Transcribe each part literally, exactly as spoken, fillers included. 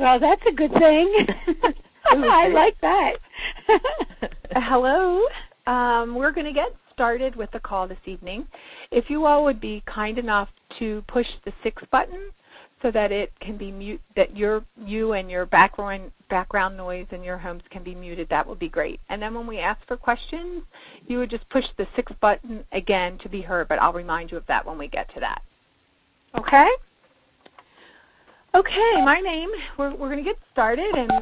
Well, that's a good thing. I like that. Hello. Um, we're going to get started with the call this evening. If you all would be kind enough to push the six button so that it can be mute, that your you and your background background noise in your homes can be muted, that would be great. And then when we ask for questions, you would just push the six button again to be heard, but I'll remind you of that when we get to that. Okay? Okay, my name, we're, we're going to get started, and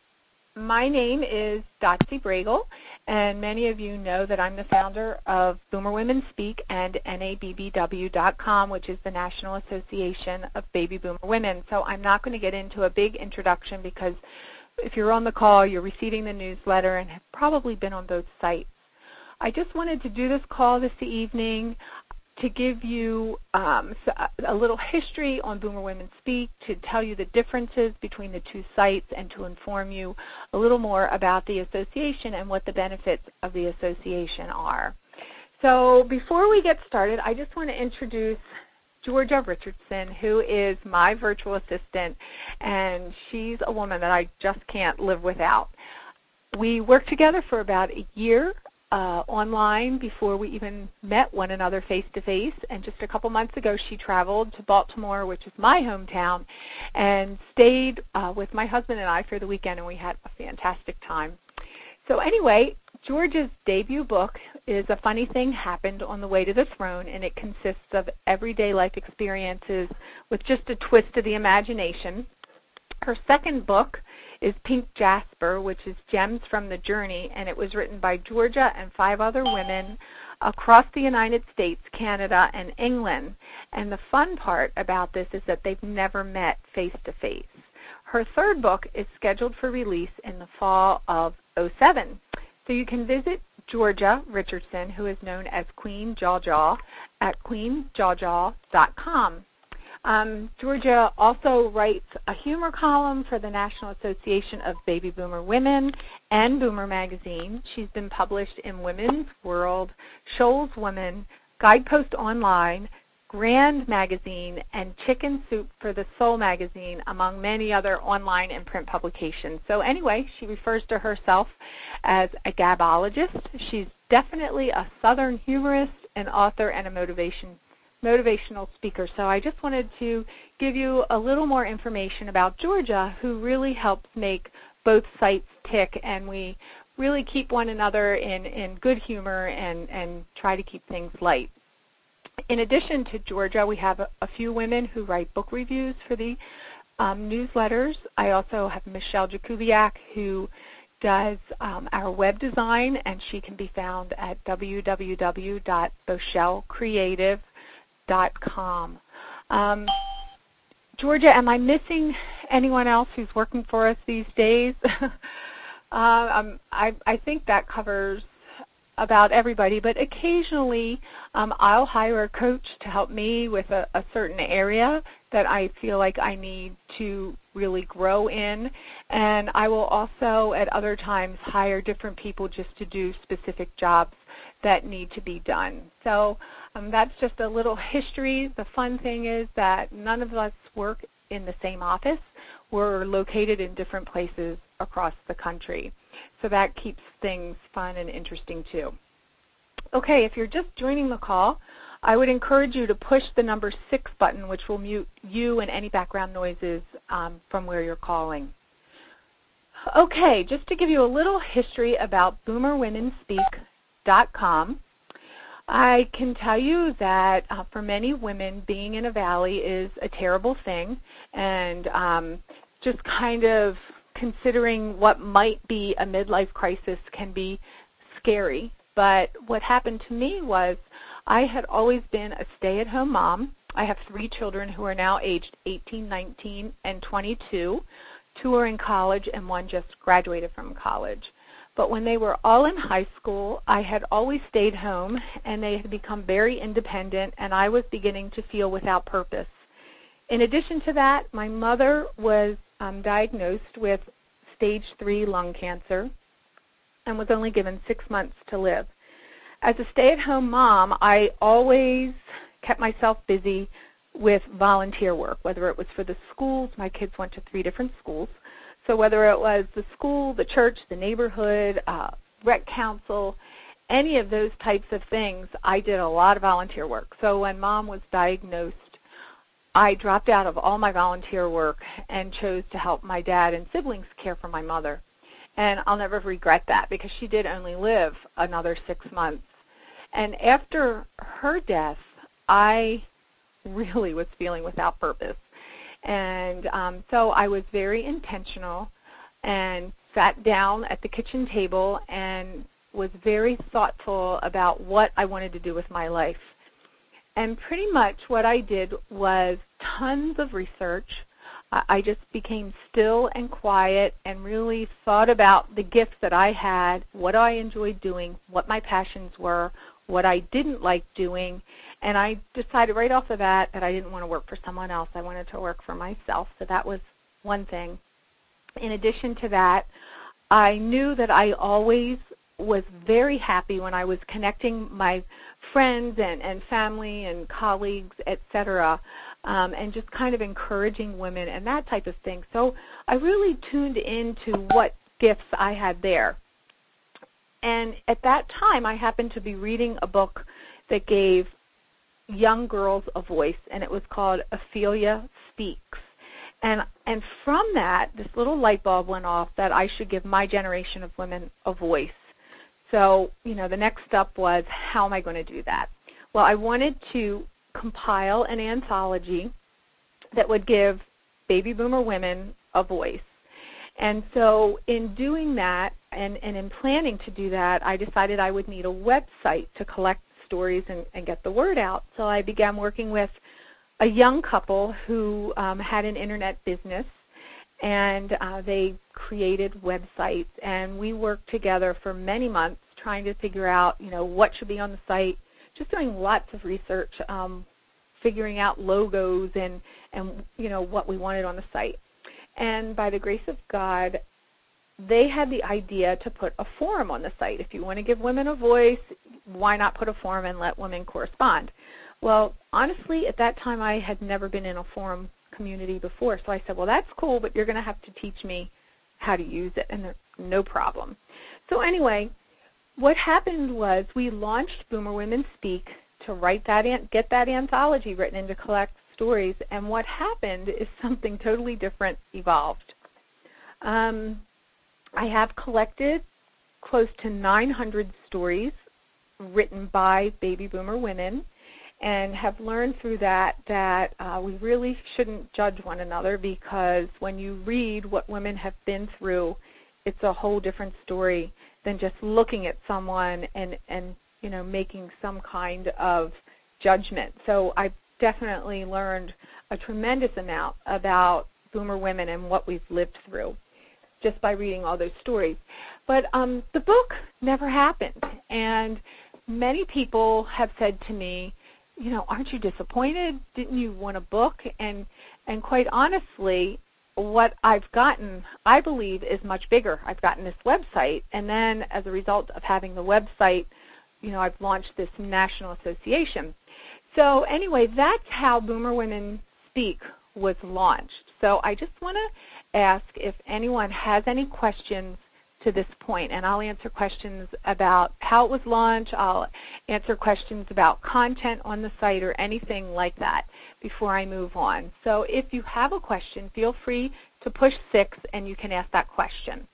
my name is Dotsie Bregel, and many of you know that I'm the founder of Boomer Women Speak and N A B B W dot com, which is the National Association of Baby Boomer Women. So I'm not going to get into a big introduction because if you're on the call, you're receiving the newsletter and have probably been on both sites. I just wanted to do this call this evening to give you um, a little history on Boomer Women Speak, to tell you the differences between the two sites, and to inform you a little more about the association and what the benefits of the association are. So before we get started, I just want to introduce Georgia Richardson, who is my virtual assistant, and she's a woman that I just can't live without. We worked together for about a year Uh, online before we even met one another face-to-face, and just a couple months ago she traveled to Baltimore, which is my hometown, and stayed uh, with my husband and I for the weekend, and we had a fantastic time. So anyway, Georgia's debut book is A Funny Thing Happened on the Way to the Throne, and it consists of everyday life experiences with just a twist of the imagination. Her second book is Pink Jasper, which is Gems from the Journey, and it was written by Georgia and five other women across the United States, Canada, and England. And the fun part about this is that they've never met face-to-face. Her third book is scheduled for release in the fall of oh seven. So you can visit Georgia Richardson, who is known as Queen Jaw Jaw, at queen jaw jaw dot com. Um, Georgia also writes a humor column for the National Association of Baby Boomer Women and Boomer Magazine. She's been published in Women's World, Shoals Women, Guidepost Online, Grand Magazine, and Chicken Soup for the Soul Magazine, among many other online and print publications. So anyway, she refers to herself as a gabologist. She's definitely a Southern humorist, an author, and a motivation motivational speaker. So I just wanted to give you a little more information about Georgia, who really helps make both sites tick, and we really keep one another in, in good humor and, and try to keep things light. In addition to Georgia, we have a, a few women who write book reviews for the um, newsletters. I also have Michelle Jakubiak, who does um, our web design, and she can be found at w w w dot bochelle creative dot com. Um, Georgia, am I missing anyone else who's working for us these days? uh, um, I, I think that covers about everybody, but occasionally um, I'll hire a coach to help me with a, a certain area that I feel like I need to really grow in, and I will also at other times hire different people just to do specific jobs that need to be done. So um, that's just a little history. The fun thing is that none of us work in the same office. We're located in different places across the country. So that keeps things fun and interesting too. Okay, if you're just joining the call, I would encourage you to push the number six button, which will mute you and any background noises um, from where you're calling. Okay, just to give you a little history about boomer women speak dot com, I can tell you that uh, for many women, being in a valley is a terrible thing, and um, just kind of considering what might be a midlife crisis can be scary. But what happened to me was I had always been a stay-at-home mom. I have three children who are now aged eighteen, nineteen, and twenty-two. Two are in college, and one just graduated from college. But when they were all in high school, I had always stayed home, and they had become very independent, and I was beginning to feel without purpose. In addition to that, my mother was um, diagnosed with stage three lung cancer and was only given six months to live. As a stay-at-home mom, I always kept myself busy with volunteer work, whether it was for the schools. My kids went to three different schools. So whether it was the school, the church, the neighborhood, uh, rec council, any of those types of things, I did a lot of volunteer work. So when Mom was diagnosed, I dropped out of all my volunteer work and chose to help my dad and siblings care for my mother. And I'll never regret that because she did only live another six months. And after her death, I really was feeling without purpose. And um, so I was very intentional and sat down at the kitchen table and was very thoughtful about what I wanted to do with my life. And pretty much what I did was tons of research. I just became still and quiet and really thought about the gifts that I had, what I enjoyed doing, what my passions were, what I didn't like doing, and I decided right off the bat that I didn't want to work for someone else. I wanted to work for myself, so that was one thing. In addition to that, I knew that I always was very happy when I was connecting my friends and, and family and colleagues, et cetera, um, and just kind of encouraging women and that type of thing. So I really tuned into what gifts I had there. And at that time, I happened to be reading a book that gave young girls a voice, and it was called Ophelia Speaks. And and from that, this little light bulb went off that I should give my generation of women a voice. So, you know, the next step was, how am I going to do that? Well, I wanted to compile an anthology that would give baby boomer women a voice. And so in doing that and, and in planning to do that, I decided I would need a website to collect stories and, and get the word out. So I began working with a young couple who um, had an internet business, and uh, they created websites, and we worked together for many months trying to figure out, you know, what should be on the site, just doing lots of research, um, figuring out logos and, and, you know, what we wanted on the site. And by the grace of God, they had the idea to put a forum on the site. If you want to give women a voice, why not put a forum and let women correspond? Well, honestly, at that time, I had never been in a forum community before. So I said, well, that's cool, but you're going to have to teach me how to use it, and no problem. So anyway, what happened was we launched Boomer Women Speak to write that, an- get that anthology written and to collect stories, and what happened is something totally different evolved. Um, I have collected close to nine hundred stories written by baby boomer women, and have learned through that that uh, we really shouldn't judge one another, because when you read what women have been through, it's a whole different story than just looking at someone and, and you know, making some kind of judgment. So I've definitely learned a tremendous amount about boomer women and what we've lived through just by reading all those stories. But um, the book never happened, and many people have said to me, you know, aren't you disappointed? Didn't you want a book? And and quite honestly, what I've gotten, I believe, is much bigger. I've gotten this website, and then as a result of having the website, you know, I've launched this national association. So anyway, that's how Boomer Women Speak was launched. So I just want to ask if anyone has any questions to this point, and I'll answer questions about how it was launched. I'll answer questions about content on the site or anything like that before I move on. So if you have a question, feel free to push six and you can ask that question.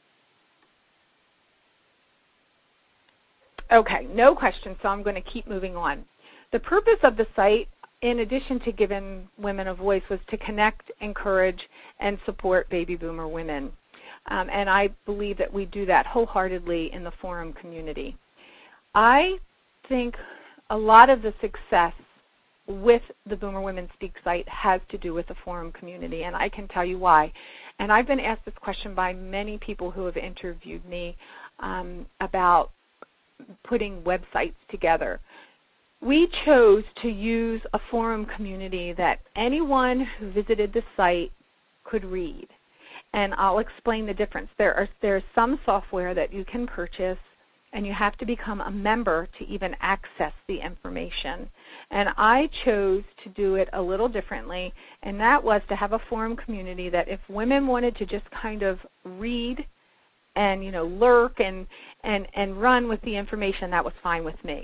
Okay, no questions, so I'm going to keep moving on. The purpose of the site, in addition to giving women a voice, was to connect, encourage, and support baby boomer women. Um, and I believe that we do that wholeheartedly in the forum community. I think a lot of the success with the Boomer Women Speak site has to do with the forum community, and I can tell you why. And I've been asked this question by many people who have interviewed me um, about putting websites together. We chose to use a forum community that anyone who visited the site could read. And I'll explain the difference. There are there's some software that you can purchase, and you have to become a member to even access the information. And I chose to do it a little differently, and that was to have a forum community that if women wanted to just kind of read and, you know, lurk and, and, and run with the information, that was fine with me.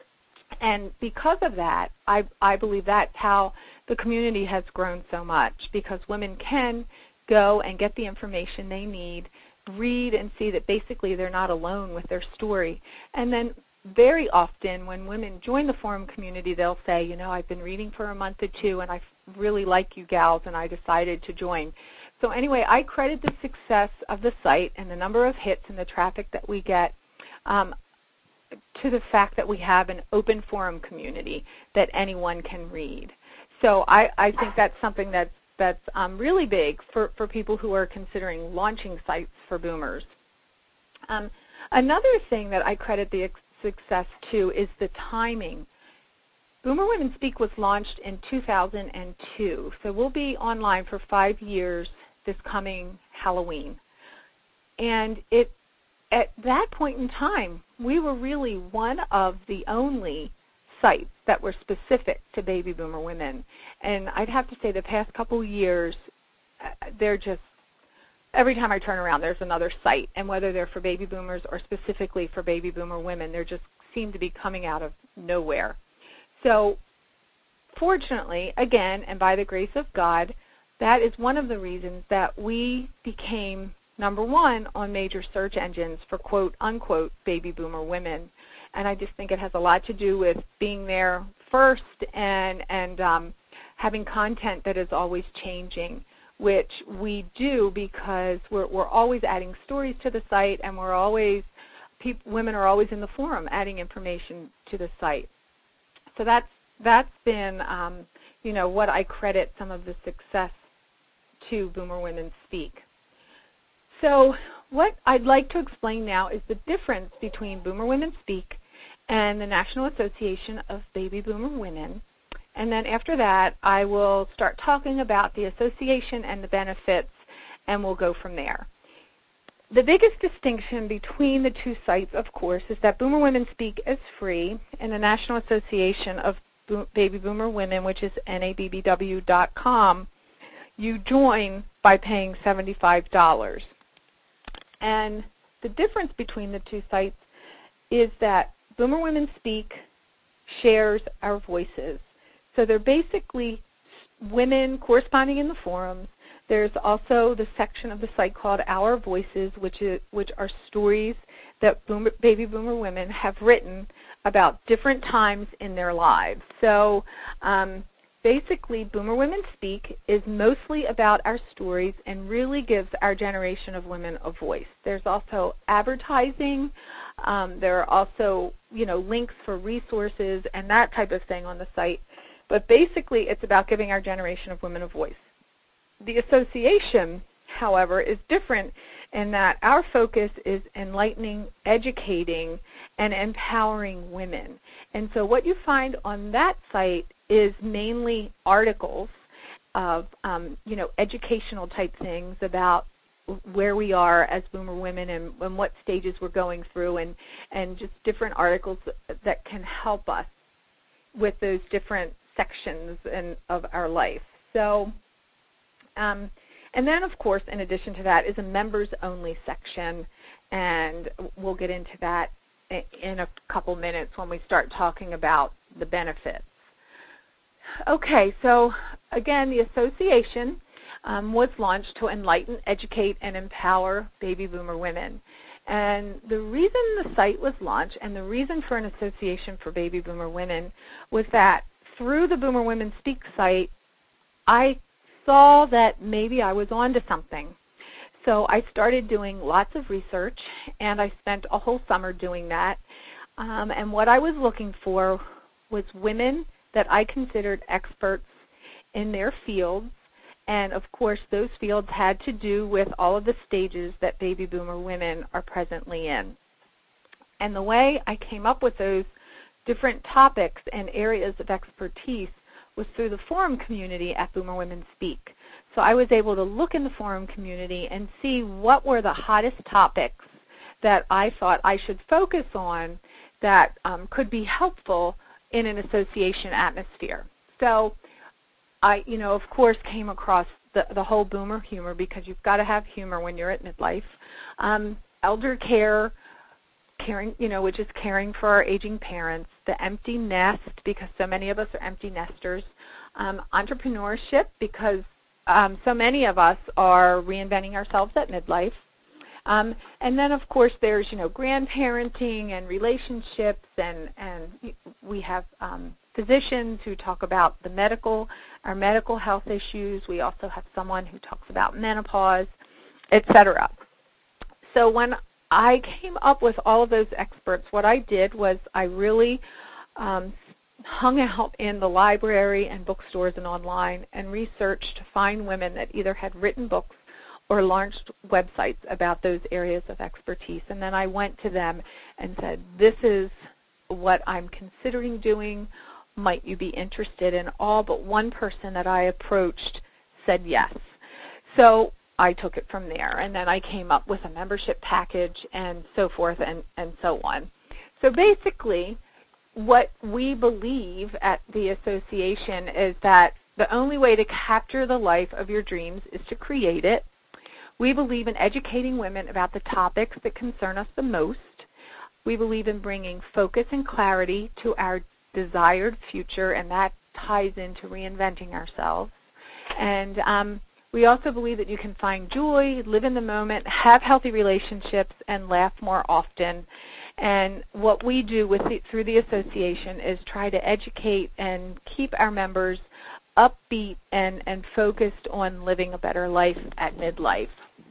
And because of that, I, I believe that's how the community has grown so much, because women can go and get the information they need, read and see that basically they're not alone with their story. And then very often when women join the forum community, they'll say, you know, I've been reading for a month or two and I really like you gals and I decided to join. So anyway, I credit the success of the site and the number of hits and the traffic that we get um, to the fact that we have an open forum community that anyone can read. So I, I think that's something that's that's um, really big for, for people who are considering launching sites for boomers. Um, another thing that I credit the ex- success to is the timing. Boomer Women Speak was launched in two thousand two, so we'll be online for five years this coming Halloween. And it at that point in time, we were really one of the only sites that were specific to baby boomer women. And I'd have to say the past couple of years, they're just, every time I turn around, there's another site. And whether they're for baby boomers or specifically for baby boomer women, they just seem to be coming out of nowhere. So fortunately, again, and by the grace of God, that is one of the reasons that we became number one on major search engines for quote unquote baby boomer women. And I just think it has a lot to do with being there first and and um, having content that is always changing, which we do because we're we're always adding stories to the site, and we're always people, women are always in the forum adding information to the site. So that's that's been um, you know what I credit some of the success to Boomer Women Speak. So what I'd like to explain now is the difference between Boomer Women Speak and the National Association of Baby Boomer Women. And then after that, I will start talking about the association and the benefits, and we'll go from there. The biggest distinction between the two sites, of course, is that Boomer Women Speak is free, and the National Association of Bo- Baby Boomer Women, which is N A B B W dot com, you join by paying seventy-five dollars. And the difference between the two sites is that Boomer Women Speak shares our voices. So they're basically women corresponding in the forums. There's also the section of the site called Our Voices, which is, which are stories that boomer, baby boomer women have written about different times in their lives. So um, basically, Boomer Women Speak is mostly about our stories and really gives our generation of women a voice. There's also advertising. Um, there are also, you know, links for resources and that type of thing on the site. But basically, it's about giving our generation of women a voice. The association, however, is different in that our focus is enlightening, educating, and empowering women. And so what you find on that site is mainly articles of, um, you know, educational type things about where we are as boomer women and, and what stages we're going through, and, and just different articles that can help us with those different sections in, of our life. So, um, and then, of course, in addition to that is a members-only section, and we'll get into that in a couple minutes when we start talking about the benefits. Okay, so again, the association um, was launched to enlighten, educate, and empower baby boomer women. And the reason the site was launched and the reason for an association for baby boomer women was that through the Boomer Women Speak site, I saw that maybe I was onto something. So I started doing lots of research, and I spent a whole summer doing that. Um, and what I was looking for was women that I considered experts in their fields. And, of course, those fields had to do with all of the stages that baby boomer women are presently in. And the way I came up with those different topics and areas of expertise was through the forum community at Boomer Women Speak. So I was able to look in the forum community and see what were the hottest topics that I thought I should focus on that um, could be helpful in an association atmosphere. So I, you know, of course, came across the, the whole boomer humor, because you've got to have humor when you're at midlife. Um, elder care, caring, you know, which is caring for our aging parents. The empty nest, because so many of us are empty nesters. Um, entrepreneurship, because um, so many of us are reinventing ourselves at midlife. Um, and then, of course, there's, you know, grandparenting and relationships, and, and we have um, physicians who talk about the medical, our medical health issues. We also have someone who talks about menopause, et cetera. So when I came up with all of those experts, what I did was I really um, hung out in the library and bookstores and online and researched to find women that either had written books or launched websites about those areas of expertise. And then I went to them and said, this is what I'm considering doing. Might you be interested? And all but one person that I approached said yes. So I took it from there. And then I came up with a membership package and so forth and, and so on. So basically, what we believe at the association is that the only way to capture the life of your dreams is to create it. We believe in educating women about the topics that concern us the most. We believe in bringing focus and clarity to our desired future, and that ties into reinventing ourselves. And um, we also believe that you can find joy, live in the moment, have healthy relationships, and laugh more often. And what we do with the, through the association is try to educate and keep our members upbeat and, and focused on living a better life at midlife.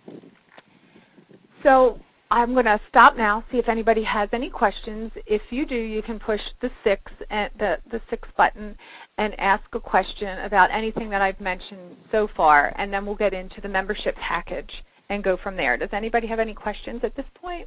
So I'm going to stop now, see if anybody has any questions. If you do, you can push the six, and the, the six button and ask a question about anything that I've mentioned so far, and then we'll get into the membership package and go from there. Does anybody have any questions at this point?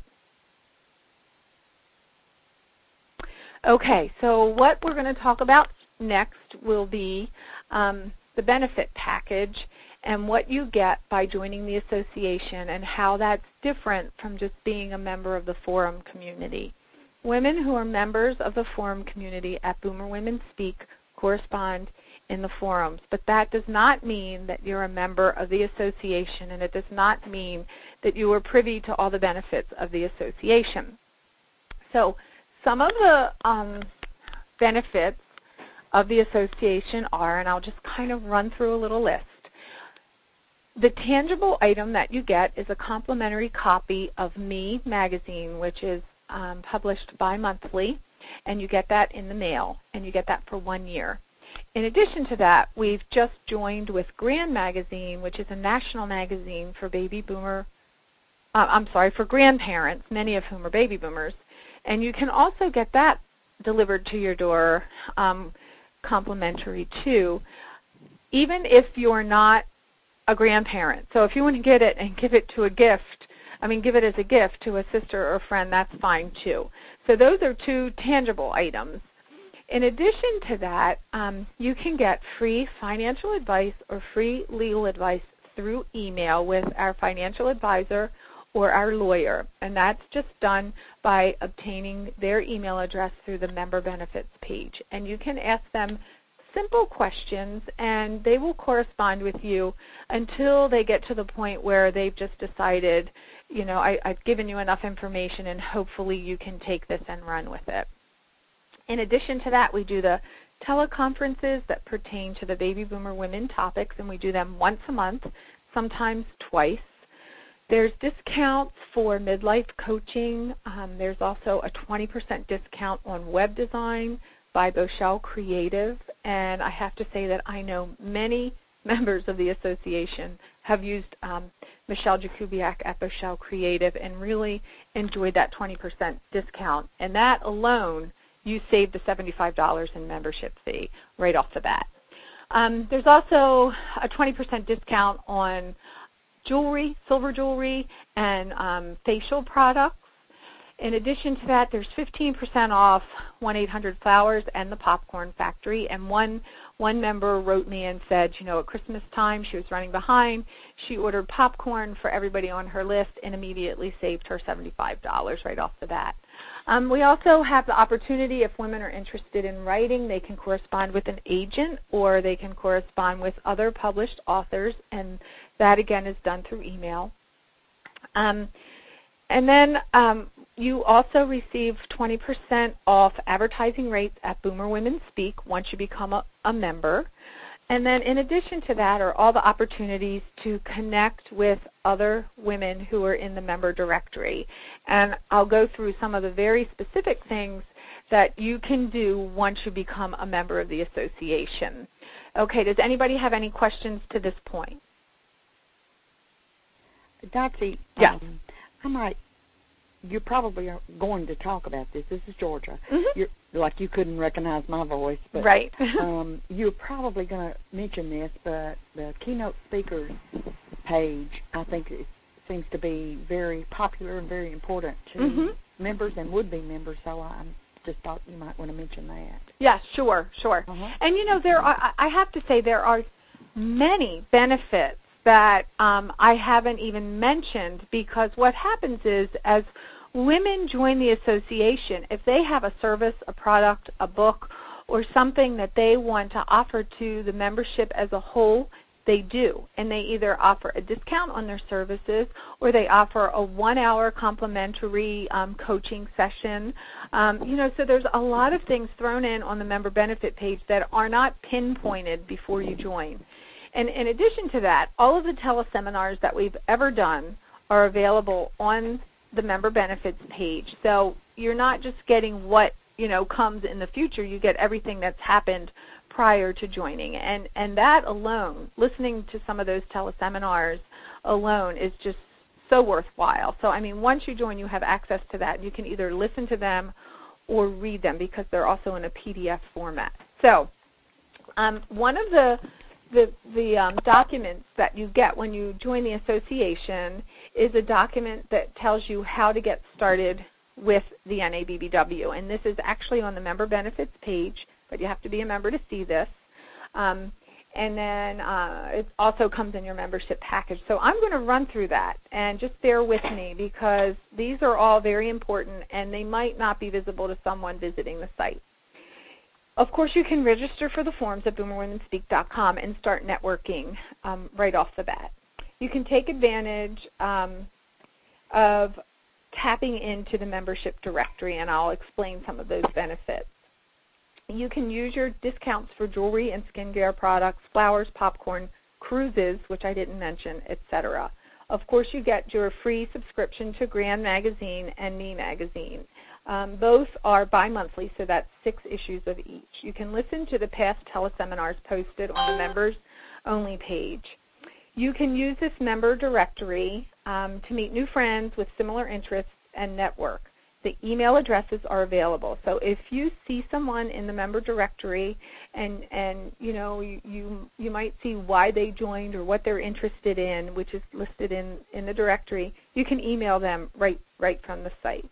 Okay, so what we're going to talk about next will be um, the benefit package and what you get by joining the association and how that's different from just being a member of the forum community. Women who are members of the forum community at Boomer Women Speak correspond in the forums, but that does not mean that you're a member of the association, and it does not mean that you are privy to all the benefits of the association. So some of the um, benefits of the association are, and I'll just kind of run through a little list. The tangible item that you get is a complimentary copy of Me magazine, which is um, published bi-monthly, and you get that in the mail, and you get that for one year. In addition to that, we've just joined with Grand Magazine, which is a national magazine for baby boomer, uh, I'm sorry, for grandparents, many of whom are baby boomers, and you can also get that delivered to your door um, complimentary too, even if you're not a grandparent. So if you want to get it and give it to a gift, I mean, give it as a gift to a sister or a friend, that's fine too. So those are two tangible items. In addition to that, um, you can get free financial advice or free legal advice through email with our financial advisor or our lawyer, and that's just done by obtaining their email address through the member benefits page. And you can ask them simple questions, and they will correspond with you until they get to the point where they've just decided, you know, I, I've given you enough information, and hopefully you can take this and run with it. In addition to that, we do the teleconferences that pertain to the baby boomer women topics, and we do them once a month, sometimes twice. There's discounts for midlife coaching. Um, there's also a twenty percent discount on web design by Bochelle Creative, and I have to say that I know many members of the association have used um, Michelle Jakubiak at Bochelle Creative and really enjoyed that twenty percent discount. And that alone, you save the seventy-five dollars in membership fee right off the bat. Um, there's also a twenty percent discount on jewelry, silver jewelry, and um, facial products. In addition to that, there's fifteen percent off one eight hundred flowers and the Popcorn Factory. And one one member wrote me and said, you know, at Christmas time she was running behind. She ordered popcorn for everybody on her list and immediately saved her seventy-five dollars right off the bat. Um, we also have the opportunity, if women are interested in writing, they can correspond with an agent or they can correspond with other published authors, and that, again, is done through email. Um, and then um, you also receive twenty percent off advertising rates at Boomer Women Speak once you become a, a member. And then in addition to that are all the opportunities to connect with other women who are in the member directory. And I'll go through some of the very specific things that you can do once you become a member of the association. Okay, does anybody have any questions to this point? Dotsie, Yes. um, I might, you probably are going to talk about this. This is Georgia. Mm-hmm. You're, like you couldn't recognize my voice. But, right. um, you're probably going to mention this, but the keynote speakers page, I think it seems to be very popular and very important to mm-hmm. members and would-be members, so I just thought you might want to mention that. Yeah, sure, sure. Uh-huh. And, you know, there are, I have to say there are many benefits that um, I haven't even mentioned, because what happens is as women join the association, if they have a service, a product, a book, or something that they want to offer to the membership as a whole, they do. And they either offer a discount on their services or they offer a one-hour complimentary um, coaching session. Um, you know, so there's a lot of things thrown in on the member benefit page that are not pinpointed before you join. And in addition to that, all of the teleseminars that we've ever done are available on the member benefits page. So you're not just getting what, you know, comes in the future. You get everything that's happened prior to joining. And, and that alone, listening to some of those teleseminars alone is just so worthwhile. So, I mean, once you join, you have access to that. You can either listen to them or read them because they're also in a P D F format. So um, one of the The, the um, documents that you get when you join the association is a document that tells you how to get started with the N A B B W. And this is actually on the member benefits page, but you have to be a member to see this. Um, and then uh, it also comes in your membership package. So I'm going to run through that, and just bear with me because these are all very important and they might not be visible to someone visiting the site. Of course, you can register for the forums at boomer women speak dot com and start networking um, right off the bat. You can take advantage um, of tapping into the membership directory, and I'll explain some of those benefits. You can use your discounts for jewelry and skincare products, flowers, popcorn, cruises, which I didn't mention, et cetera. Of course, you get your free subscription to Grand Magazine and Me Magazine. Um, both are bi-monthly, so that's six issues of each. You can listen to the past teleseminars posted on the members-only page. You can use this member directory um, to meet new friends with similar interests and network. The email addresses are available. So if you see someone in the member directory and, and you know, you, you, you might see why they joined or what they're interested in, which is listed in, in the directory, you can email them right, right from the site.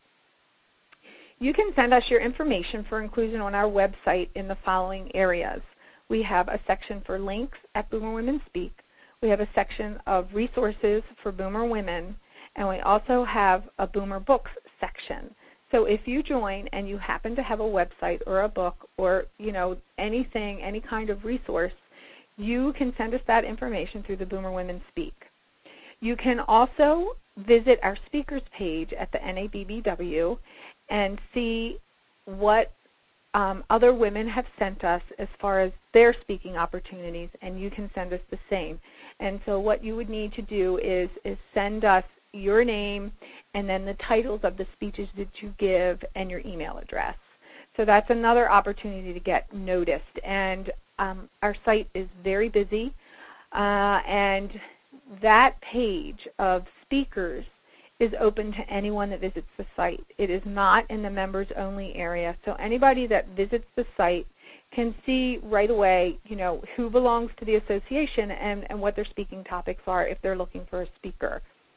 You can send us your information for inclusion on our website in the following areas. We have a section for links at Boomer Women Speak. We have a section of resources for Boomer Women, and we also have a Boomer Books section. So if you join and you happen to have a website or a book or, you know, anything, any kind of resource, you can send us that information through the Boomer Women Speak. You can also visit our speakers page at the N A B B W and see what um, other women have sent us as far as their speaking opportunities, and you can send us the same. And so what you would need to do is, is send us your name and then the titles of the speeches that you give and your email address. So that's another opportunity to get noticed. And um, our site is very busy, uh, and that page of speakers is open to anyone that visits the site. It is not in the members-only area. So anybody that visits the site can see right away, you know, who belongs to the association and, and what their speaking topics are if they're looking for a speaker.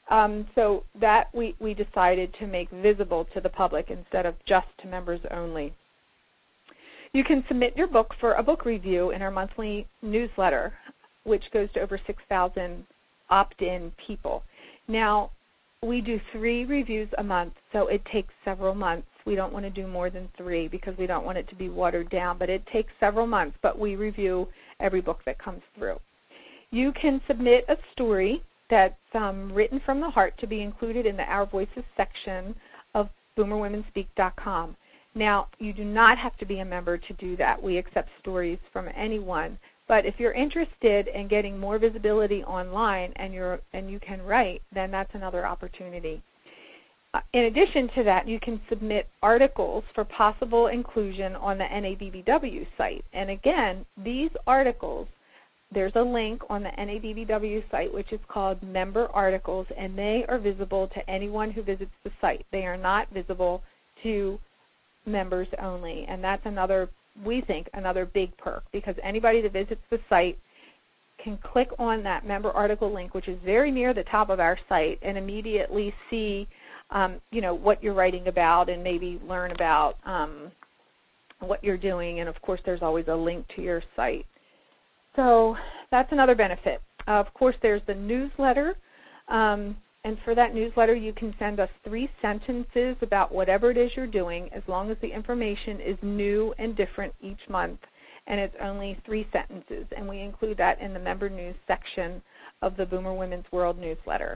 Um, so that we, we decided to make visible to the public instead of just to members only. You can submit your book for a book review in our monthly newsletter, which goes to over six thousand opt-in people. Now, we do three reviews a month, so it takes several months. We don't want to do more than three because we don't want it to be watered down, but it takes several months, but we review every book that comes through. You can submit a story that's um, written from the heart to be included in the Our Voices section of boomer women speak dot com. Now, you do not have to be a member to do that. We accept stories from anyone. But if you're interested in getting more visibility online and you're and you can write, then that's another opportunity. Uh, in addition to that, you can submit articles for possible inclusion on the N A B B W site. And again, these articles, there's a link on the N A B B W site which is called Member Articles, and they are visible to anyone who visits the site. They are not visible to members only, and that's another, we think, another big perk, because anybody that visits the site can click on that member article link, which is very near the top of our site, and immediately see, um, you know, what you're writing about, and maybe learn about um, what you're doing. And of course, there's always a link to your site. So that's another benefit. Uh, of course, there's the newsletter. Um, And for that newsletter, you can send us three sentences about whatever it is you're doing, as long as the information is new and different each month, and it's only three sentences. And we include that in the member news section of the Boomer Women's World newsletter.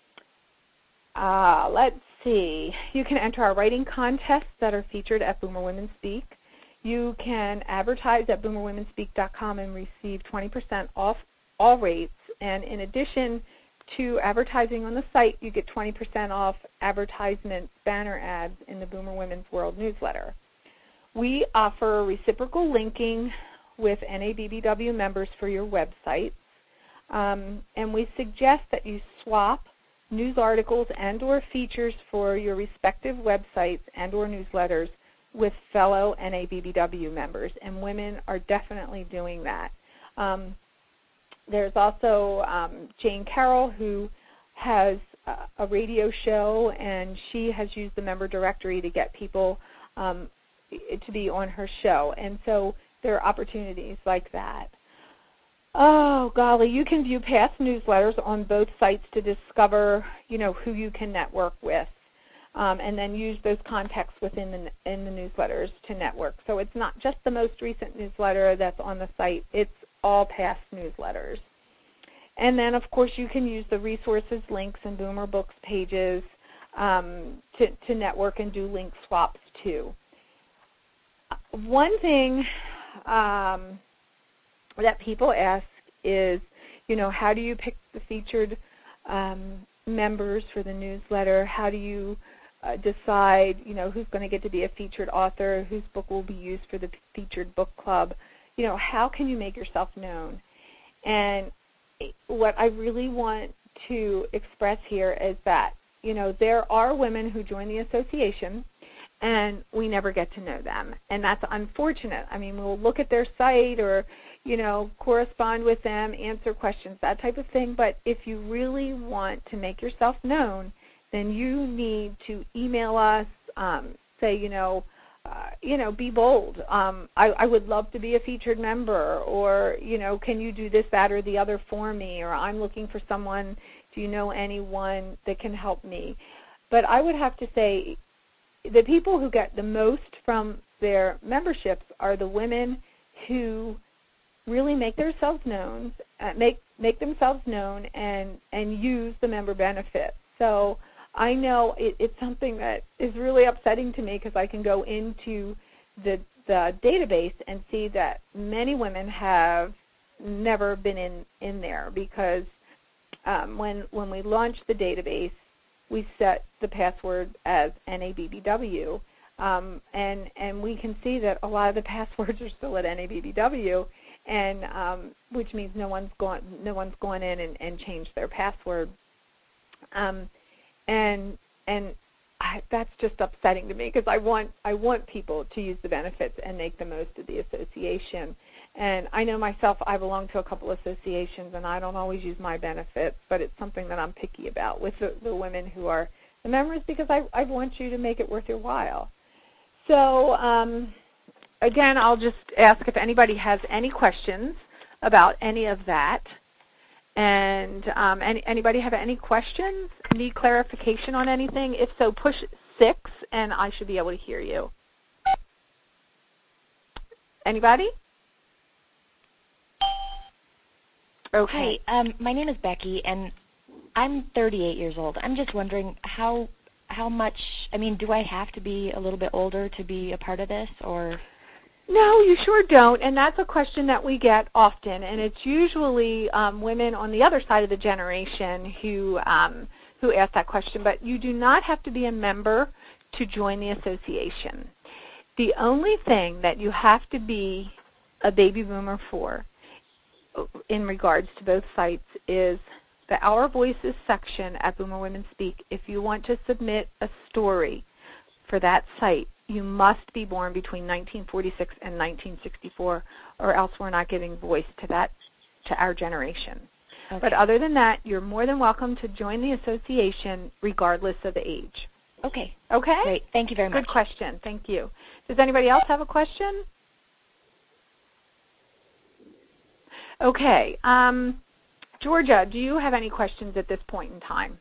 Uh, let's see. You can enter our writing contests that are featured at Boomer Women Speak. You can advertise at boomer women speak dot com and receive twenty percent off all rates. And in addition to advertising on the site, you get twenty percent off advertisement banner ads in the Boomer Women's World newsletter. We offer reciprocal linking with N A B B W members for your websites, um, and we suggest that you swap news articles and or features for your respective websites and or newsletters with fellow N A B B W members, and women are definitely doing that. Um, There's also um, Jane Carroll, who has a, a radio show, and she has used the member directory to get people um, to be on her show. And so there are opportunities like that. Oh, golly, you can view past newsletters on both sites to discover, you know, who you can network with, um, and then use those contacts within the, in the newsletters to network. So it's not just the most recent newsletter that's on the site. It's all past newsletters. And then, of course, you can use the resources, links, and Boomer Books pages um, to, to network and do link swaps, too. One thing um, that people ask is, you know, how do you pick the featured um, members for the newsletter? How do you uh, decide, you know, who's going to get to be a featured author, whose book will be used for the featured book club? You know, how can you make yourself known? And what I really want to express here is that, you know, there are women who join the association and we never get to know them. And that's unfortunate. I mean, we'll look at their site or, you know, correspond with them, answer questions, that type of thing. But if you really want to make yourself known, then you need to email us, um, say, you know, uh, you know, be bold. Um, I, I would love to be a featured member, or, you know, can you do this, that, or the other for me? Or I'm looking for someone. Do you know anyone that can help me? But I would have to say the people who get the most from their memberships are the women who really make themselves known, uh, make make themselves known, and and use the member benefit. So I know it, it's something that is really upsetting to me, because I can go into the the database and see that many women have never been in in there, because um, when when we launched the database, we set the password as N A B B W, um, and and we can see that a lot of the passwords are still at N A B B W, and um, which means no one's gone no one's gone in and, and changed their password. Um, and and I, that's just upsetting to me because I want I want people to use the benefits and make the most of the association. And I know myself, I belong to a couple associations, and I don't always use my benefits, but it's something that I'm picky about with the, the women who are the members because I, I want you to make it worth your while. So, um, again, I'll just ask if anybody has any questions about any of that. And um, any, anybody have any questions? Need clarification on anything? If so, push six, and I should be able to hear you. Anybody? Okay. Hi, um, my name is Becky, and I'm thirty-eight years old. I'm just wondering how how much, I mean, do I have to be a little bit older to be a part of this, or? No, you sure don't, and that's a question that we get often, and it's usually um, women on the other side of the generation who um, who ask that question, but you do not have to be a member to join the association. The only thing that you have to be a baby boomer for in regards to both sites is the Our Voices section at Boomer Women Speak. If you want to submit a story for that site, you must be born between nineteen forty-six and nineteen sixty-four, or else we're not giving voice to that, to our generation. Okay. But other than that, you're more than welcome to join the association regardless of the age. Okay. Okay? Great. Thank you very much. Good question. Thank you. Does anybody else have a question? Okay. Um, Georgia, do you have any questions at this point in time?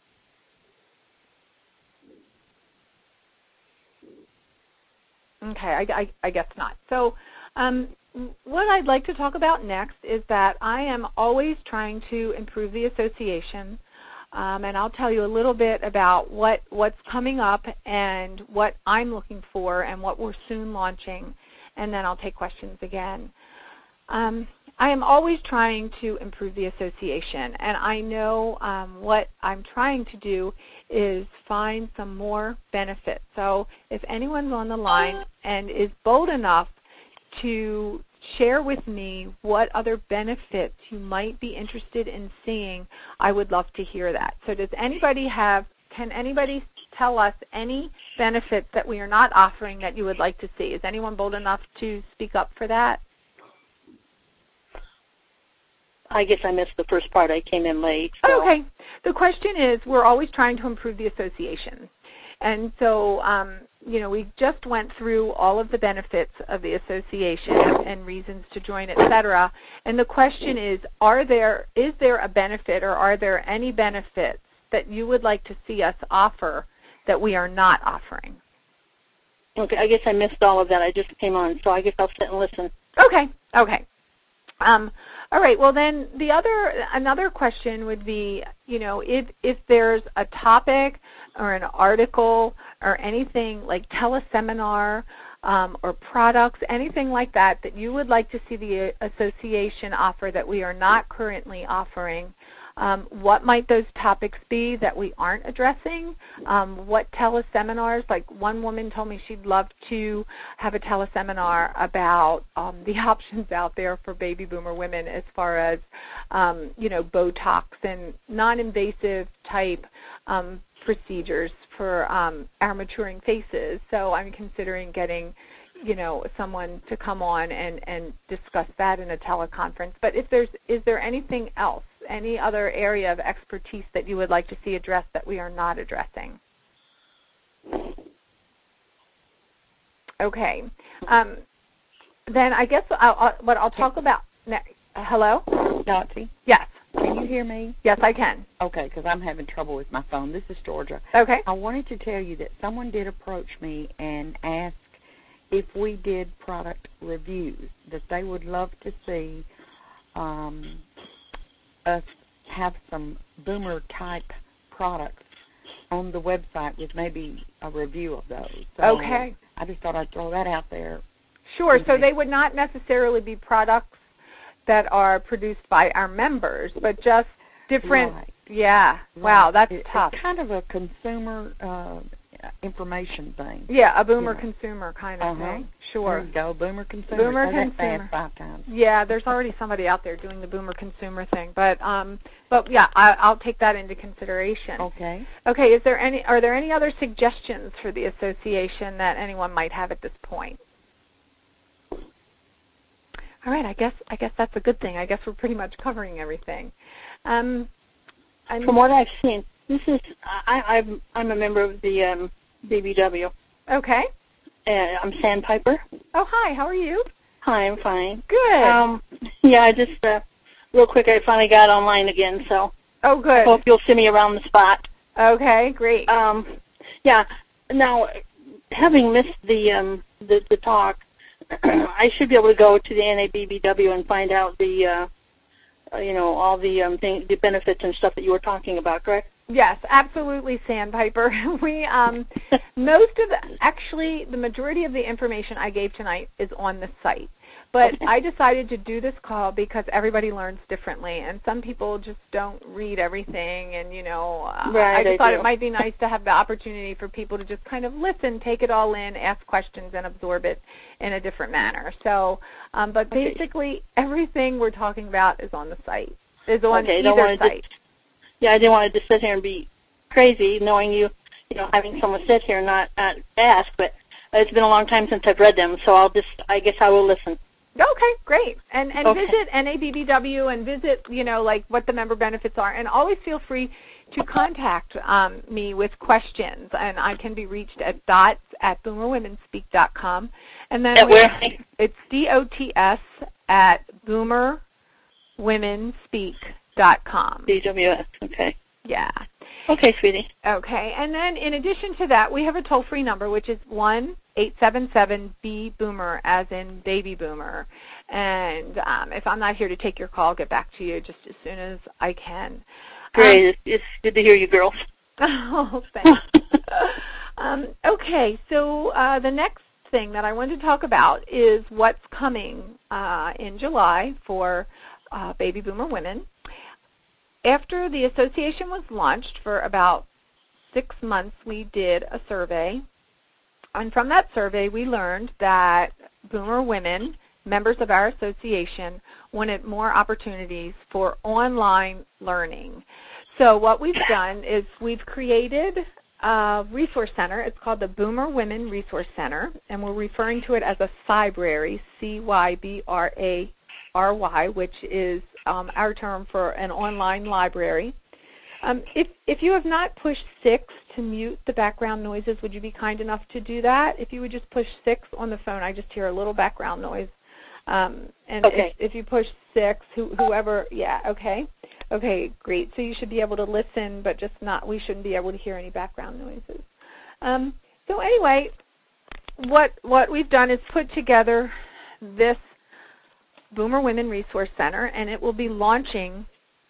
Okay, I, I, I guess not. So um, what I'd like to talk about next is that I am always trying to improve the association, um, and I'll tell you a little bit about what, what's coming up and what I'm looking for and what we're soon launching, and then I'll take questions again. Um, I am always trying to improve the association, and I know um, what I'm trying to do is find some more benefits. So if anyone's on the line and is bold enough to share with me what other benefits you might be interested in seeing, I would love to hear that. So does anybody have, can anybody tell us any benefits that we are not offering that you would like to see? Is anyone bold enough to speak up for that? I guess I missed the first part. I came in late. So. Okay. The question is, we're always trying to improve the association. And so, um, you know, we just went through all of the benefits of the association and reasons to join, et cetera. And the question is, are there, is there a benefit or are there any benefits that you would like to see us offer that we are not offering? Okay. I guess I missed all of that. I just came on, so I guess I'll sit and listen. Okay. Okay. Um, all right. Well, then the other another question would be, you know, if if there's a topic or an article or anything like teleseminar um, or products, anything like that that you would like to see the association offer that we are not currently offering. Um, what might those topics be that we aren't addressing? Um, what teleseminars? Like one woman told me she'd love to have a teleseminar about um, the options out there for baby boomer women as far as, um, you know, Botox and non-invasive type um, procedures for um, our maturing faces. So I'm considering getting, you know, someone to come on and, and discuss that in a teleconference. But if there's, is there anything else, any other area of expertise that you would like to see addressed that we are not addressing? Okay. Um, then I guess I'll, I'll, what I'll talk about next. Uh, hello? Dotsie? Yes. Can you hear me? Yes, I can. Okay, because I'm having trouble with my phone. This is Georgia. Okay. I wanted to tell you that someone did approach me and ask if we did product reviews, that they would love to see um, us have some boomer-type products on the website with maybe a review of those. So okay. I just thought I'd throw that out there. Sure. So they would not necessarily be products that are produced by our members, but just different. Right. Yeah. Right. Wow, that's it, tough. It's kind of a consumer uh, information thing. Yeah, a boomer Yeah. consumer kind of Uh-huh. thing. Sure. There you go, boomer consumer. Boomer Say that consumer. fast five times. Yeah, there's already somebody out there doing the boomer consumer thing, but um, but yeah, I, I'll take that into consideration. Okay. Okay. Is there any? Are there any other suggestions for the association that anyone might have at this point? All right. I guess I guess that's a good thing. I guess we're pretty much covering everything. Um, I'm, From what I've seen, this is I, I'm I'm a member of the um, B B W. Okay. Uh, I'm Sandpiper. Oh, hi. How are you? Hi, I'm fine. Good. Um, yeah, I just uh, real quick, I finally got online again, so oh, good. I hope you'll see me around the spot. Okay, great. Um, yeah. Now, having missed the um, the, the talk, I should be able to go to the N A B B W and find out the uh, you know all the um, thing, the benefits and stuff that you were talking about, correct? Yes, absolutely, Sandpiper. We um, most of the, actually the majority of the information I gave tonight is on the site. But Okay. I decided to do this call because everybody learns differently, and some people just don't read everything. And you know, Right, I just I thought do. it might be nice to have the opportunity for people to just kind of listen, take it all in, ask questions, and absorb it in a different manner. So, um, but Okay. basically, everything we're talking about is on the site. Is on Okay, don't either want site. to. Yeah, I didn't want to just sit here and be crazy, knowing you, you know, having someone sit here and not, not ask. But it's been a long time since I've read them, so I'll just, I guess, I will listen. Okay, great. And and Okay. visit N A B B W and visit, you know, like what the member benefits are. And always feel free to contact um, me with questions. And I can be reached at dots at boomer women speak dot com. And then At we, where? it's D O T S at boomer women speak dot com. B W S, okay. Yeah. Okay, sweetie. Okay. And then in addition to that, we have a toll-free number, which is one eight seven seven B boomer, as in baby boomer. And um, if I'm not here to take your call, I'll get back to you just as soon as I can. Great. Um, it's, it's good to hear you, girls. Oh, thanks. um, okay. So uh, the next thing that I wanted to talk about is what's coming uh, in July for uh, baby boomer women. After the association was launched for about six months, we did a survey. And from that survey, we learned that boomer women, members of our association, wanted more opportunities for online learning. So what we've done is we've created a resource center. It's called the Boomer Women Resource Center, and we're referring to it as a cybrary, C Y B R A R Y, which is um, our term for an online library. Um, if, if you have not pushed six to mute the background noises, would you be kind enough to do that? If you would just push six on the phone, I just hear a little background noise. Um, and Okay. if, if you push six, who, whoever, yeah, okay. Okay, great. So you should be able to listen, but just not, we shouldn't be able to hear any background noises. Um, so anyway, what what we've done is put together this Boomer Women Resource Center, and it will be launching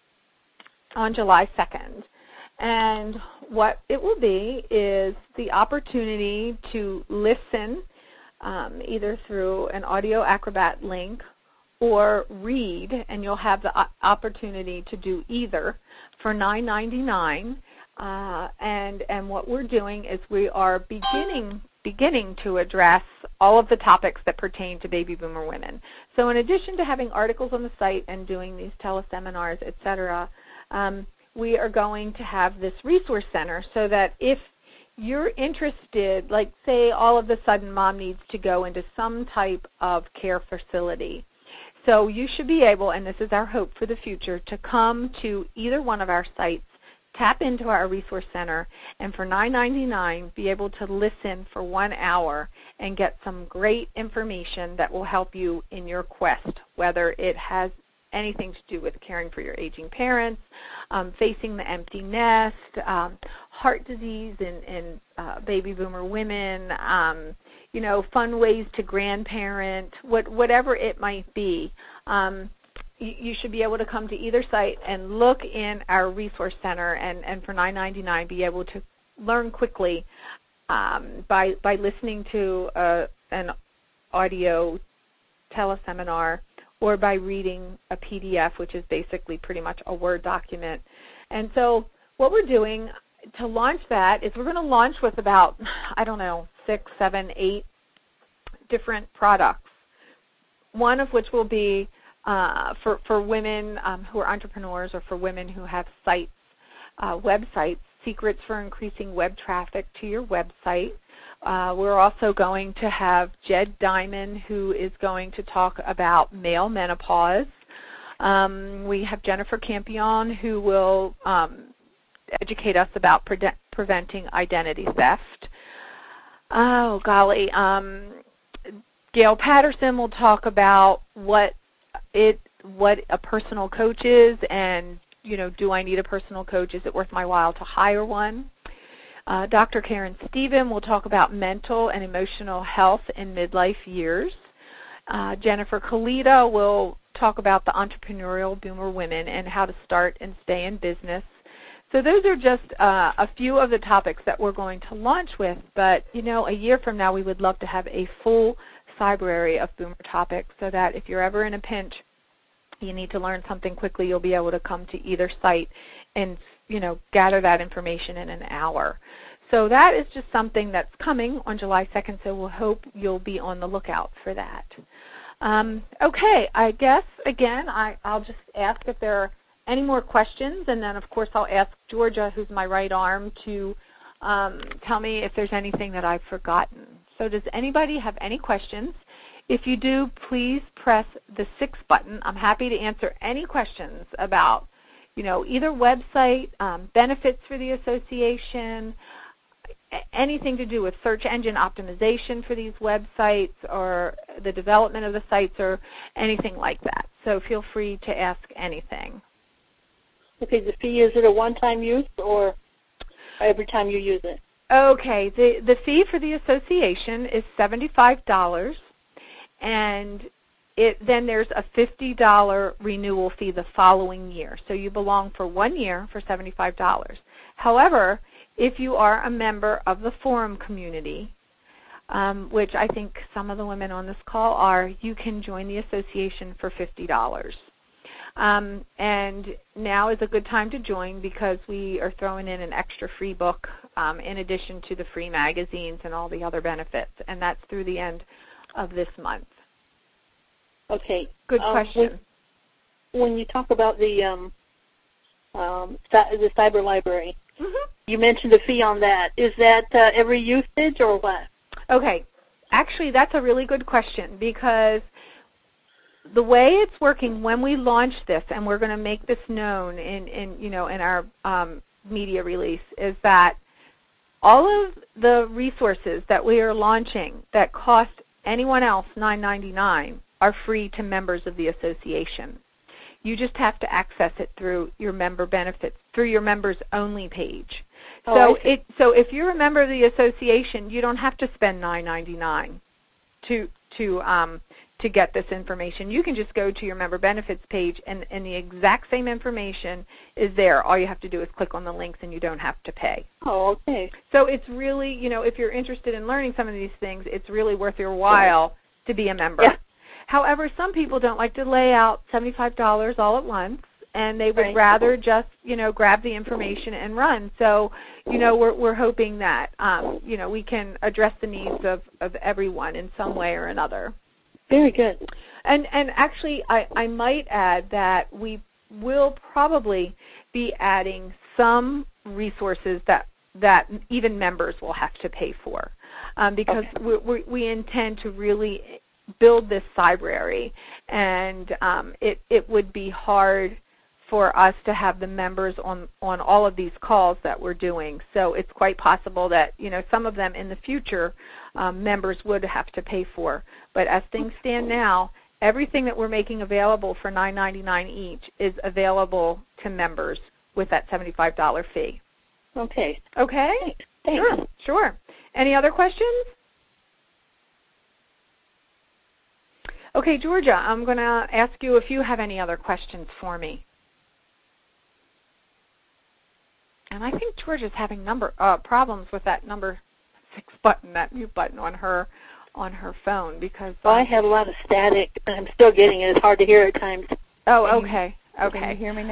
on July second. And what it will be is the opportunity to listen um, either through an Audio Acrobat link or read, and you'll have the opportunity to do either for nine ninety-nine. Uh, and and what we're doing is we are beginning beginning to address all of the topics that pertain to baby boomer women. So in addition to having articles on the site and doing these teleseminars, et cetera, um, we are going to have this resource center so that if you're interested, like say all of a sudden mom needs to go into some type of care facility, so you should be able, and this is our hope for the future, to come to either one of our sites, tap into our resource center, and for nine ninety-nine be able to listen for one hour and get some great information that will help you in your quest, whether it has anything to do with caring for your aging parents, um, facing the empty nest, um, heart disease in, in uh, baby boomer women, um, you know, fun ways to grandparent, what, whatever it might be. Um, you, you should be able to come to either site and look in our resource center, and, and for nine ninety-nine be able to learn quickly um, by by listening to uh, an audio teleseminar, or by reading a P D F, which is basically pretty much a Word document. And so what we're doing to launch that is we're going to launch with about, I don't know, six, seven, eight different products, one of which will be uh, for, for women um, who are entrepreneurs or for women who have sites, uh, websites, secrets for increasing web traffic to your website. Uh, we're also going to have Jed Diamond, who is going to talk about male menopause. Um, we have Jennifer Campion, who will um, educate us about pre- preventing identity theft. Oh, golly. Um, Gail Patterson will talk about what it what a personal coach is, and, you know, do I need a personal coach? Is it worth my while to hire one? Uh, Doctor Karen Stephen will talk about mental and emotional health in midlife years. Uh, Jennifer Kalita will talk about the entrepreneurial boomer women and how to start and stay in business. So those are just uh, a few of the topics that we're going to launch with. But, you know, a year from now we would love to have a full library of boomer topics so that if you're ever in a pinch, you need to learn something quickly, you'll be able to come to either site and, you know, gather that information in an hour. So that is just something that's coming on July second, so we'll hope you'll be on the lookout for that. Um, okay, I guess, again, I, I'll just ask if there are any more questions, and then, of course, I'll ask Georgia, who's my right arm, to um, tell me if there's anything that I've forgotten. So does anybody have any questions? If you do, please press the six button. I'm happy to answer any questions about, you know, either website, um, benefits for the association, anything to do with search engine optimization for these websites or the development of the sites or anything like that. So feel free to ask anything. Okay, the fee, is it a one-time use or every time you use it? Okay, the, the fee for the association is seventy-five dollars, and it, then there's a fifty dollars renewal fee the following year. So you belong for one year for seventy-five dollars. However, if you are a member of the forum community, um, which I think some of the women on this call are, you can join the association for fifty dollars. Um, and now is a good time to join because we are throwing in an extra free book um, in addition to the free magazines and all the other benefits, and that's through the end of this month. Okay. Good um, question. When, when you talk about the um, um, the cyber library, mm-hmm. you mentioned the fee on that. Is that uh, every usage or what? Okay. Actually, that's a really good question because the way it's working when we launch this, and we're going to make this known in, in you know in our um, media release, is that all of the resources that we are launching that cost anyone else nine ninety-nine are free to members of the association. You just have to access it through your member benefits, through your members only page. Oh, so it so if you're a member of the association, you don't have to spend nine ninety-nine to to um, to get this information. You can just go to your member benefits page, and, and the exact same information is there. All you have to do is click on the links, and you don't have to pay. Oh, okay. So it's really, you know, if you're interested in learning some of these things, it's really worth your while to be a member. Yeah. However, some people don't like to lay out seventy-five dollars all at once, and they would Right. rather just, you know, grab the information and run. So, you know, we're we're hoping that, um, you know, we can address the needs of, of everyone in some way or another. Very good. And and actually, I, I might add that we will probably be adding some resources that that even members will have to pay for, um, because Okay. we, we we intend to really build this library, and um, it it would be hard for us to have the members on, on all of these calls that we're doing. So it's quite possible that, you know, some of them in the future um, members would have to pay for. But as things stand now, everything that we're making available for nine ninety-nine each is available to members with that seventy-five dollars fee. Okay. Okay? Thanks. Sure, sure. Any other questions? Okay, Georgia, I'm going to ask you if you have any other questions for me. And I think Georgia's having number uh, problems with that number six button, that mute button on her on her phone because. Well, um, I had a lot of static, and I'm still getting it. It's hard to hear at times. Oh, Can you- okay, Can you okay. hear me now?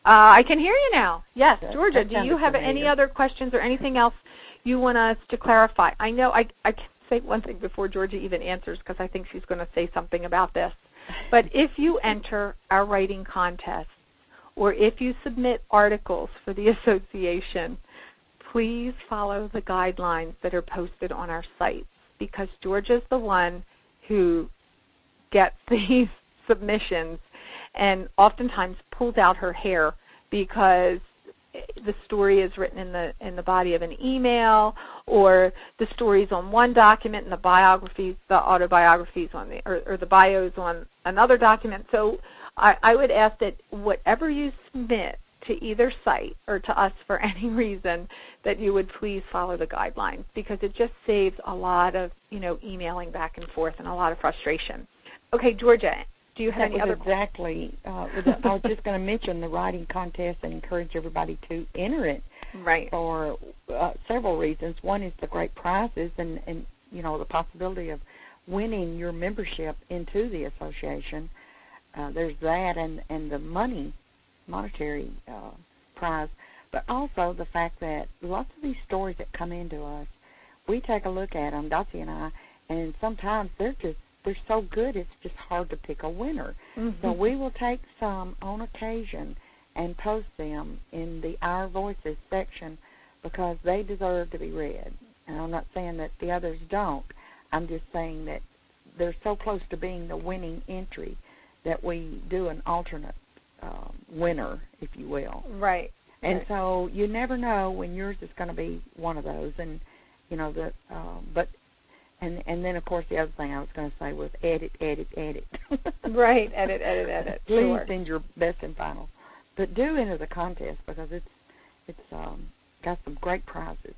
Uh, I can hear you now. Yes, That- Georgia, that do you sounded have familiar. any other questions or anything else you want us to clarify? I know I, I can say one thing before Georgia even answers because I think she's going to say something about this. But if you enter our writing contest or if you submit articles for the association, please follow the guidelines that are posted on our site because Georgia's the one who gets these submissions and oftentimes pulls out her hair because the story is written in the in the body of an email, or the story's on one document and the biographies, the autobiographies on the or, or the bios on another document. So I, I would ask that whatever you submit to either site or to us for any reason, that you would please follow the guidelines because it just saves a lot of you know emailing back and forth and a lot of frustration. Okay, Georgia. Do you have that any was other exactly, uh, I was just going to mention the writing contest and encourage everybody to enter it right. for uh, several reasons. One is the great prizes and, and, you know, the possibility of winning your membership into the association. Uh, there's that and, and the money, monetary uh, prize, but also the fact that lots of these stories that come into us, we take a look at them, Dotsie and I, and sometimes they're just they're so good it's just hard to pick a winner. Mm-hmm. So we will take some on occasion and post them in the Our Voices section because they deserve to be read. And I'm not saying that the others don't. I'm just saying that they're so close to being the winning entry that we do an alternate um, winner, if you will. Right. And right. so you never know when yours is going to be one of those. And, you know, the, um, but And and then, of course, the other thing I was going to say was edit, edit, edit. Right, edit, edit, edit. Please sure. send your best and final. But do enter the contest because it's it's um, got some great prizes.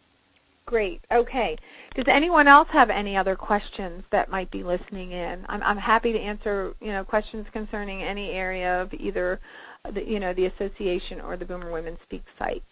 Great. Okay. Does anyone else have any other questions that might be listening in? I'm I'm happy to answer you know questions concerning any area of either the you know the association or the Boomer Women Speak site.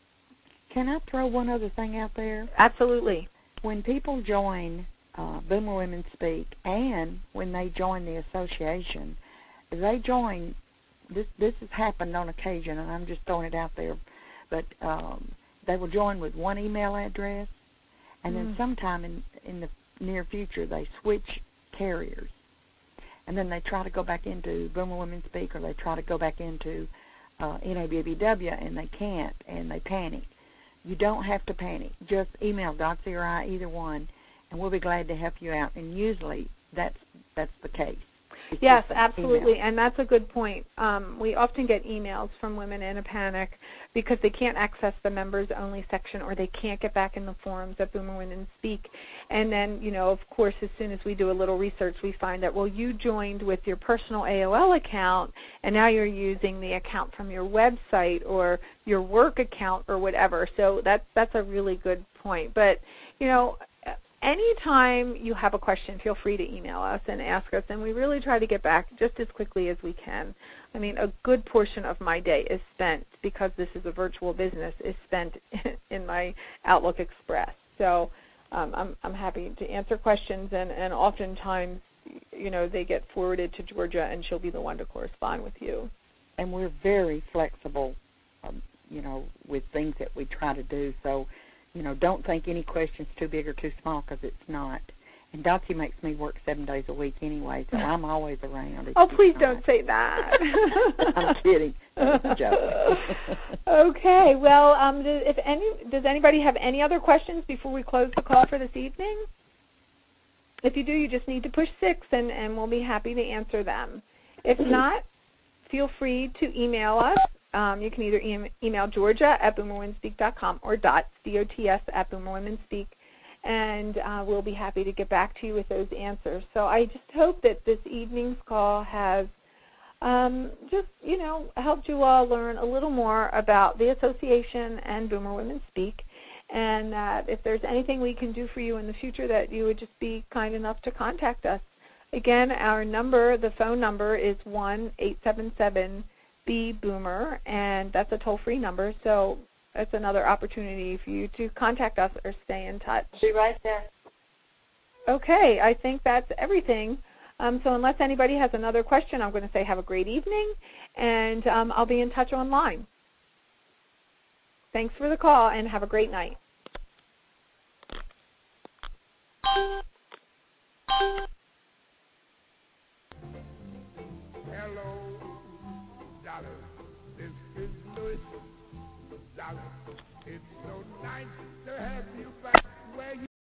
Can I throw one other thing out there? Absolutely. When people join uh, Boomer Women Speak and when they join the association, they join, this this has happened on occasion, and I'm just throwing it out there, but um, they will join with one email address, and then Mm. sometime in, in the near future they switch carriers. And then they try to go back into Boomer Women Speak or they try to go back into uh, N A B B W, and they can't, and they panic. You don't have to panic. Just email Dotsie or I, either one, and we'll be glad to help you out. And usually that's that's the case. It's Yes, just absolutely, email. and that's a good point. Um, we often get emails from women in a panic because they can't access the members-only section or they can't get back in the forums at Boomer Women Speak. And then, you know, of course, as soon as we do a little research, we find that, well, you joined with your personal A O L account, and now you're using the account from your website or your work account or whatever. So that's, that's a really good point. But, you know, anytime you have a question, feel free to email us and ask us, and we really try to get back just as quickly as we can. I mean, a good portion of my day is spent, because this is a virtual business, is spent in my Outlook Express. So um, I'm, I'm happy to answer questions, and, and oftentimes, you know, they get forwarded to Georgia, and she'll be the one to correspond with you. And we're very flexible, um, you know, with things that we try to do. So, you know, don't think any question's too big or too small, because it's not. And Dotsie makes me work seven days a week anyway, so I'm always around. Oh, please not. don't say that. I'm kidding. That's a joke. Okay. Well, um, does, if any, does anybody have any other questions before we close the call for this evening? If you do, you just need to push six, and, and we'll be happy to answer them. If not, feel free to email us. Um, you can either e- email Georgia at boomer women speak dot com or dots, D O T S, at Boomer Women Speak, and uh, we'll be happy to get back to you with those answers. So I just hope that this evening's call has um, just, you know, helped you all learn a little more about the association and Boomer Women Speak, and that if there's anything we can do for you in the future, that you would just be kind enough to contact us. Again, our number, the phone number, is one eight seven seven B Boomer, and that's a toll-free number, so that's another opportunity for you to contact us or stay in touch. Be right there. Okay, I think that's everything. Um, so unless anybody has another question, I'm going to say have a great evening, and um, I'll be in touch online. Thanks for the call, and have a great night. Hello, darling. This is Louis. Darling, it's so nice to have you back where you